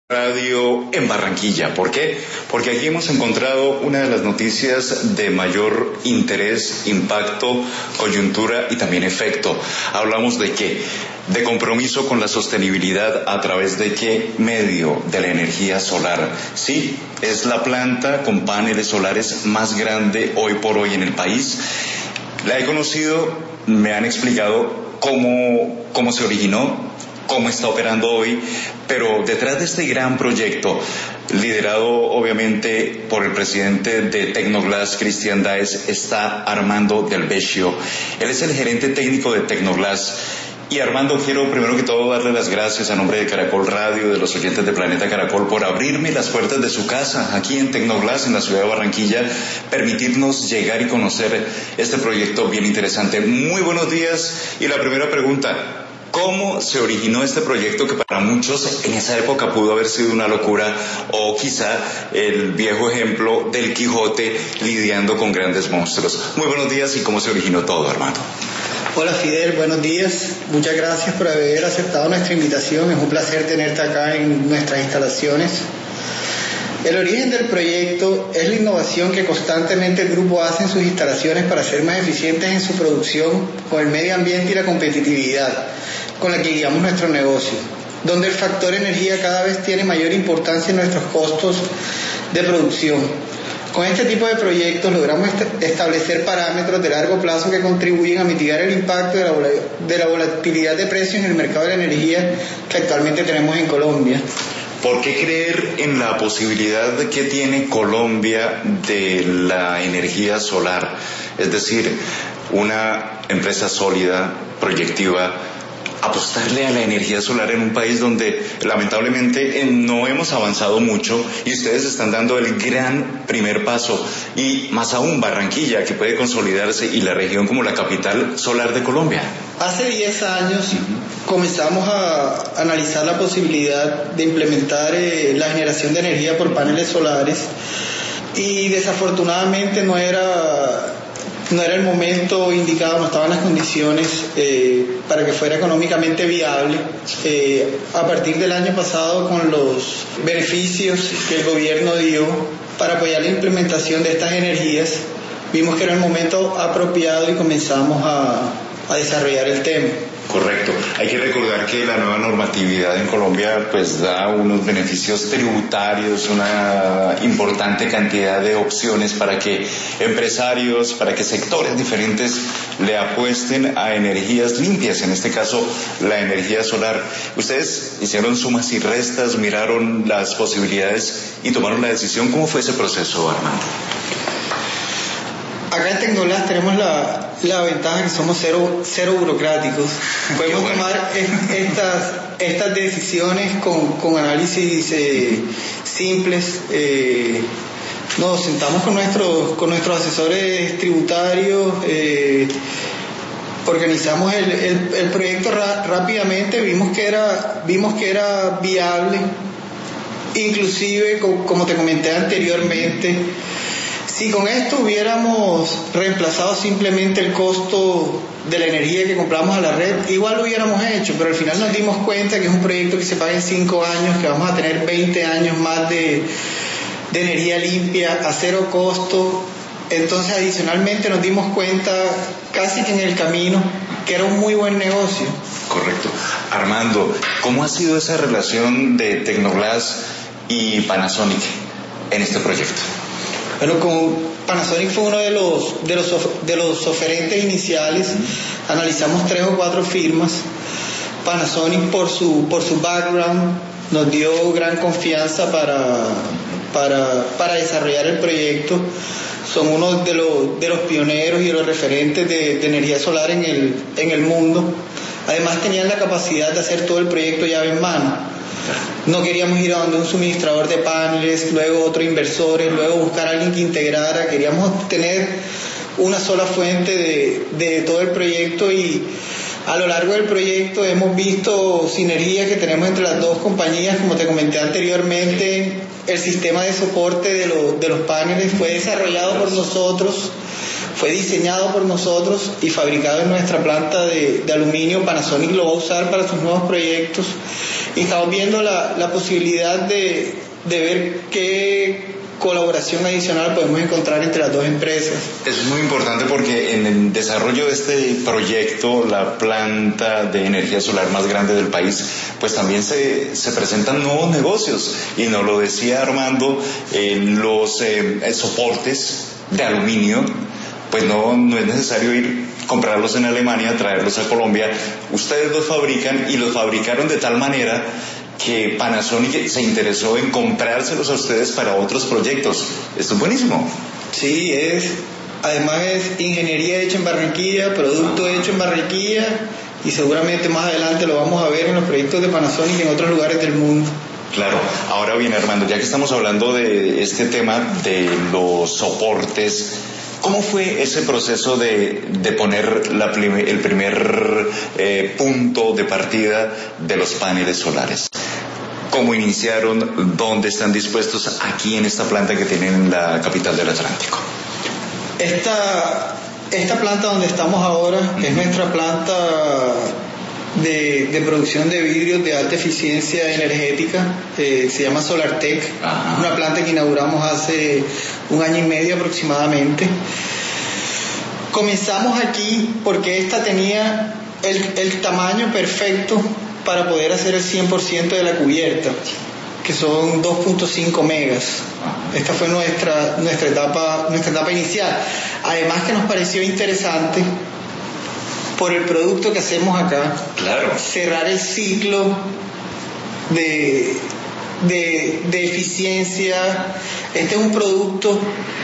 Radio en Barranquilla. ¿Por qué? Porque aquí hemos encontrado una de las noticias de mayor interés, impacto, coyuntura y también efecto. Hablamos de qué? De compromiso con la sostenibilidad a través de qué medio, de la energía solar. Sí, es la planta con paneles solares más grande hoy por hoy en el país. La he conocido, me han explicado cómo se originó, cómo está operando hoy, pero detrás de este gran proyecto, liderado obviamente por el presidente de Tecnoglass, Cristian Daes, está Armando Del Vecchio. Él es el gerente técnico de Tecnoglass. Y Armando, quiero primero que todo darle las gracias a nombre de Caracol Radio, de los oyentes de Planeta Caracol, por abrirme las puertas de su casa aquí en Tecnoglass, en la ciudad de Barranquilla, permitirnos llegar y conocer este proyecto bien interesante. Muy buenos días, y la primera pregunta: ¿cómo se originó este proyecto que para muchos en esa época pudo haber sido una locura, o quizá el viejo ejemplo del Quijote lidiando con grandes monstruos? Muy buenos días, y cómo se originó todo, Armando. Hola Fidel, buenos días. Muchas gracias por haber aceptado nuestra invitación. Es un placer tenerte acá en nuestras instalaciones. El origen del proyecto es la innovación que constantemente el grupo hace en sus instalaciones para ser más eficientes en su producción con el medio ambiente y la competitividad con la que guiamos nuestro negocio, donde el factor energía cada vez tiene mayor importancia en nuestros costos de producción. Con este tipo de proyectos logramos establecer parámetros de largo plazo que contribuyen a mitigar el impacto de la volatilidad de precios en el mercado de la energía que actualmente tenemos en Colombia. ¿Por qué creer en la posibilidad que tiene Colombia de la energía solar? Es decir, una empresa sólida, proyectiva, apostarle a la energía solar en un país donde lamentablemente no hemos avanzado mucho, y ustedes están dando el gran primer paso, y más aún Barranquilla, que puede consolidarse, y la región como la capital solar de Colombia. Hace 10 años comenzamos a analizar la posibilidad de implementar la generación de energía por paneles solares, y desafortunadamente no era el momento indicado, no estaban las condiciones para que fuera económicamente viable. A partir del año pasado, con los beneficios que el gobierno dio para apoyar la implementación de estas energías, vimos que era el momento apropiado y comenzamos a desarrollar el tema. Correcto. Hay que recordar que la nueva normatividad en Colombia pues da unos beneficios tributarios, una importante cantidad de opciones para que empresarios, para que sectores diferentes le apuesten a energías limpias, en este caso la energía solar. Ustedes hicieron sumas y restas, miraron las posibilidades y tomaron la decisión. ¿Cómo fue ese proceso, Armando? Acá en Tecnoglass tenemos la ventaja que somos cero burocráticos. Podemos tomar estas decisiones con análisis simples. Nos sentamos con nuestros asesores tributarios, organizamos el proyecto rápidamente, vimos que era viable. Inclusive, como te comenté anteriormente, si con esto hubiéramos reemplazado simplemente el costo de la energía que compramos a la red, igual lo hubiéramos hecho, pero al final nos dimos cuenta que es un proyecto que se paga en 5 años, que vamos a tener 20 años más de energía limpia a cero costo. Entonces, adicionalmente nos dimos cuenta casi que en el camino que era un muy buen negocio. Correcto. Armando, ¿cómo ha sido esa relación de Tecnoglass y Panasonic en este proyecto? Bueno, como Panasonic fue uno de los oferentes iniciales, analizamos 3 o 4 firmas. Panasonic por su background nos dio gran confianza para desarrollar el proyecto. Son uno de los pioneros y de los referentes de energía solar en el mundo. Además tenían la capacidad de hacer todo el proyecto llave en mano. No queríamos ir a donde un suministrador de paneles, luego otro inversor, luego buscar a alguien que integrara. Queríamos tener una sola fuente de todo el proyecto, y a lo largo del proyecto hemos visto sinergias que tenemos entre las dos compañías. Como te comenté anteriormente, el sistema de soporte de los paneles fue desarrollado por nosotros, fue diseñado por nosotros y fabricado en nuestra planta de aluminio. Panasonic lo va a usar para sus nuevos proyectos. Y estamos viendo la posibilidad de ver qué colaboración adicional podemos encontrar entre las dos empresas. Es muy importante porque en el desarrollo de este proyecto, la planta de energía solar más grande del país, pues también se presentan nuevos negocios, y nos lo decía Armando, los soportes de aluminio, pues no es necesario comprarlos en Alemania, traerlos a Colombia. Ustedes los fabrican, y los fabricaron de tal manera que Panasonic se interesó en comprárselos a ustedes para otros proyectos. Esto es buenísimo. Sí, además es ingeniería hecha en Barranquilla, producto hecho en Barranquilla, y seguramente más adelante lo vamos a ver en los proyectos de Panasonic en otros lugares del mundo. Claro. Ahora bien, Armando, ya que estamos hablando de este tema de los soportes, ¿cómo fue ese proceso de poner el primer punto de partida de los paneles solares? ¿Cómo iniciaron? ¿Dónde están dispuestos aquí en esta planta que tienen en la capital del Atlántico? Esta planta donde estamos ahora es nuestra planta de producción de vidrios de alta eficiencia energética, se llama SolarTech. Una planta que inauguramos hace 1 año y medio aproximadamente. Comenzamos aquí porque esta tenía el tamaño perfecto para poder hacer el 100% de la cubierta, que son 2.5 megas. Esta fue nuestra etapa inicial. Además que nos pareció interesante por el producto que hacemos acá. Claro. Cerrar el ciclo de eficiencia. Este es un producto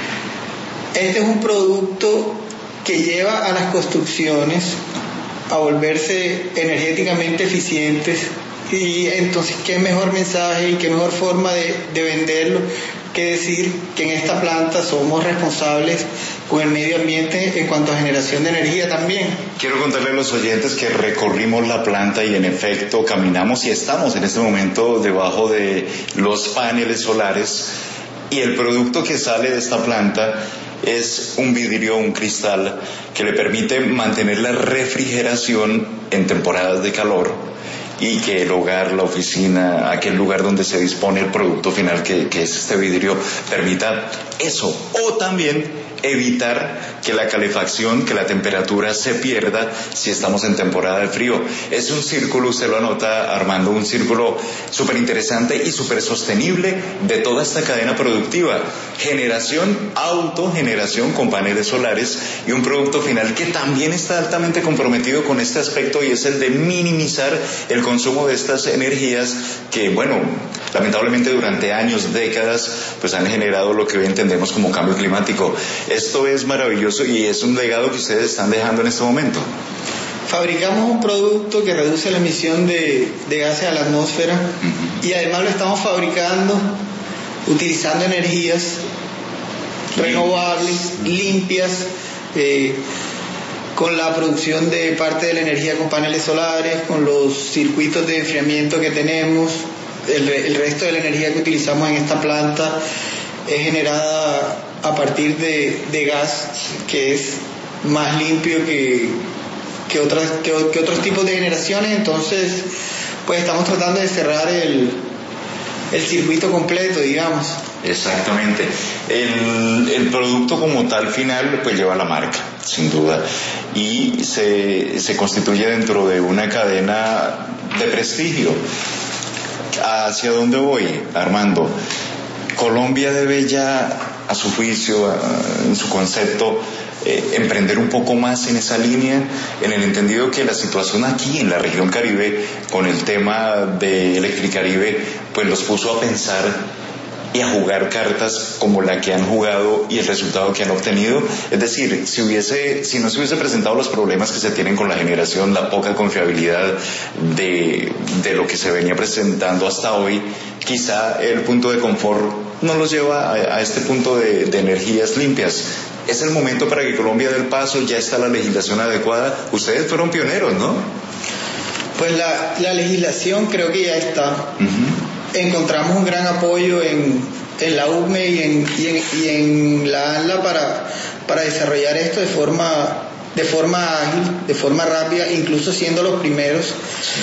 que lleva a las construcciones a volverse energéticamente eficientes, y entonces qué mejor mensaje y qué mejor forma de venderlo que decir que en esta planta somos responsables con el medio ambiente en cuanto a generación de energía también. Quiero contarle a los oyentes que recorrimos la planta y en efecto caminamos y estamos en este momento debajo de los paneles solares, y el producto que sale de esta planta es un vidrio, un cristal que le permite mantener la refrigeración en temporadas de calor, y que el hogar, la oficina, aquel lugar donde se dispone el producto final, que es este vidrio, permita eso. O también evitar que la calefacción, que la temperatura se pierda si estamos en temporada de frío. Es un círculo, usted lo anota, Armando, un círculo súper interesante y súper sostenible de toda esta cadena productiva. Generación, autogeneración con paneles solares, y un producto final que también está altamente comprometido con este aspecto, y es el de minimizar el consumo de estas energías que, bueno, lamentablemente durante años, décadas, pues han generado lo que hoy entendemos como cambio climático. Esto es maravilloso y es un legado que ustedes están dejando en este momento. Fabricamos un producto que reduce la emisión de gases a la atmósfera, y además lo estamos fabricando utilizando energías renovables, limpias, con la producción de parte de la energía con paneles solares, con los circuitos de enfriamiento que tenemos. El resto de la energía que utilizamos en esta planta es generada a partir de gas, que es más limpio que otros tipos de generaciones. Entonces, pues estamos tratando de cerrar el circuito completo, digamos. Exactamente. El producto como tal final pues lleva la marca, sin duda, y se constituye dentro de una cadena de prestigio. ¿Hacia dónde voy, Armando? Colombia debe ya, a su juicio, en su concepto, emprender un poco más en esa línea, en el entendido que la situación aquí en la región Caribe, con el tema de Electricaribe, pues los puso a pensar y a jugar cartas como la que han jugado y el resultado que han obtenido. Es decir, si no se hubiese presentado los problemas que se tienen con la generación, la poca confiabilidad de lo que se venía presentando hasta hoy, quizá el punto de confort no los lleva a este punto de energías limpias. Es el momento para que Colombia dé el paso, ya está la legislación adecuada. Ustedes fueron pioneros, ¿no? Pues la legislación creo que ya está. Encontramos un gran apoyo en la UCME y en la ANLA para desarrollar esto de forma ágil, de forma rápida, incluso siendo los primeros.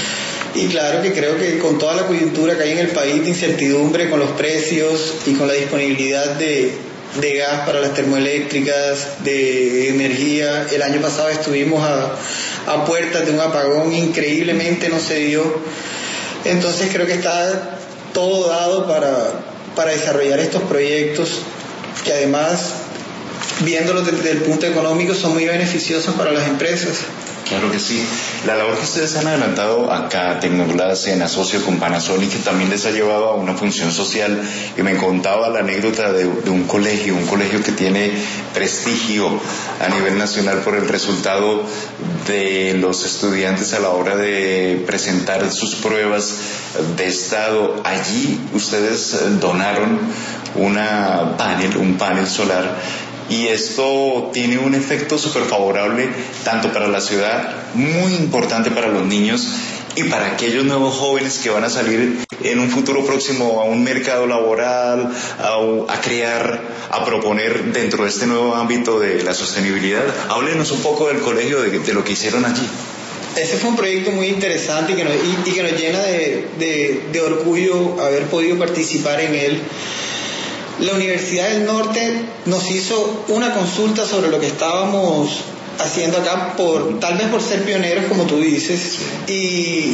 Y claro que creo que con toda la coyuntura que hay en el país de incertidumbre con los precios y con la disponibilidad de gas para las termoeléctricas, de energía, el año pasado estuvimos a puertas de un apagón, increíblemente no se dio. Entonces creo que está todo dado para desarrollar estos proyectos que además, viéndolos desde el punto económico, son muy beneficiosos para las empresas. Claro que sí. La labor que ustedes han adelantado acá, Tecnoglass, en asocio con Panasonic, que también les ha llevado a una función social, y me contaba la anécdota de un colegio que tiene prestigio a nivel nacional por el resultado de los estudiantes a la hora de presentar sus pruebas de estado. Allí ustedes donaron un panel solar, y esto tiene un efecto súper favorable tanto para la ciudad, muy importante para los niños y para aquellos nuevos jóvenes que van a salir en un futuro próximo a un mercado laboral, a crear, a proponer dentro de este nuevo ámbito de la sostenibilidad. Háblenos un poco del colegio, de lo que hicieron allí. Ese fue un proyecto muy interesante y que nos llena de orgullo haber podido participar en él. La Universidad del Norte nos hizo una consulta sobre lo que estábamos haciendo acá, tal vez por ser pioneros, como tú dices, y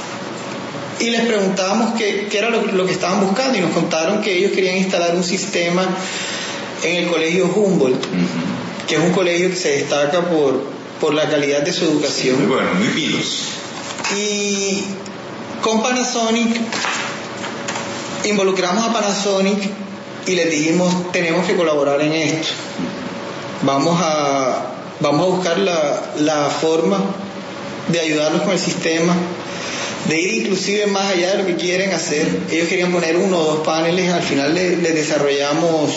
les preguntábamos qué era lo que estaban buscando, y nos contaron que ellos querían instalar un sistema en el colegio Humboldt, que es un colegio que se destaca por la calidad de su educación. Muy bueno, muy pilos. Y con Panasonic, involucramos a Panasonic y les dijimos, tenemos que colaborar en esto. Vamos a buscar la forma de ayudarlos con el sistema, de ir inclusive más allá de lo que quieren hacer. Ellos querían poner 1 o 2 paneles, al final les desarrollamos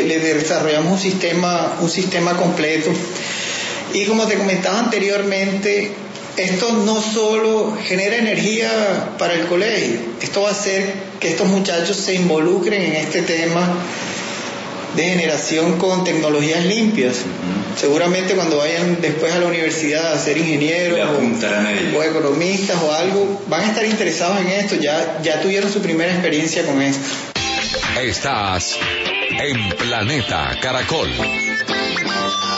un sistema completo. Y como te comentaba anteriormente, esto no solo genera energía para el colegio, esto va a hacer que estos muchachos se involucren en este tema de generación con tecnologías limpias. Seguramente cuando vayan después a la universidad a ser ingenieros o economistas o algo, van a estar interesados en esto, ya tuvieron su primera experiencia con esto. Estás en Planeta Caracol.